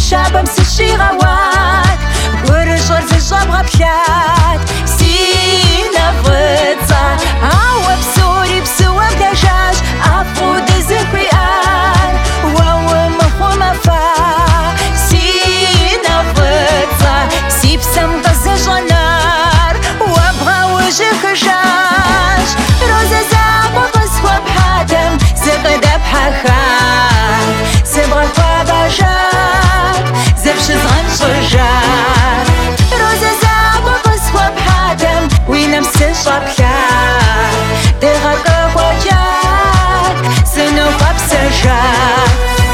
شابم سشيغوات ورجور زجاب غبشات سينا فتا عوا بسوري بسوا بدجاج عفو دزكويان واو مخو مفا سينا فتا سيب سم غزجنار وابغى وجه خجاج روزة زابو قصوى بحاتم زغدا بحخان سبغى فاباجات زبش زغن شجار روزة زابو قصوى بحاتم وينمس شبكات دغرق وجاك سنو بسجات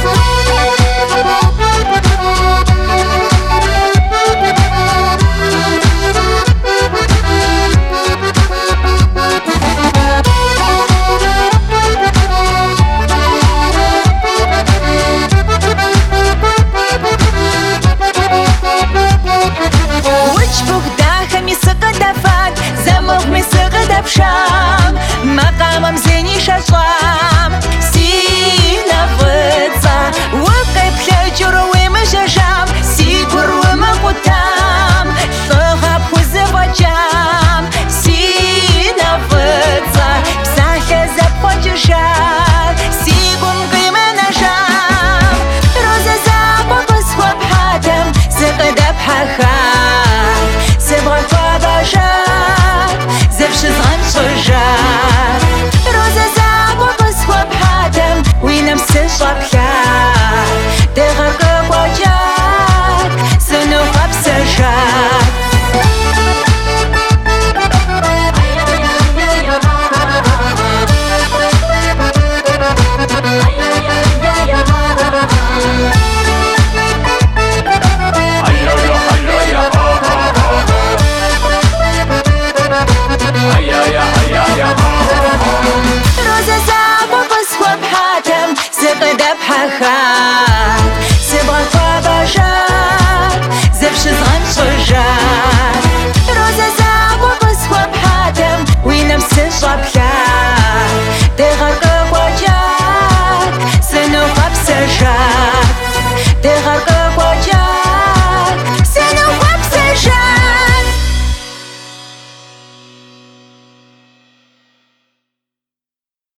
شام مقامم زيني شام سينا فتا وقف لجر ومججام سيقر ومقدام ثغب وزبجام سينا فتا بساحة زب وججام سيقم قيمة نجام روزة زاب وقصوى بحاتم زغدا بحخان سبغى فاباجات زبش زغن شجار روزة زاب وقصوى بحاتم وينمس شبكات دغرق وجاك سنوها بسجات روزة زاب وقصوى بحاتم زغدا بحخات سبغى فاباجات زبش زغن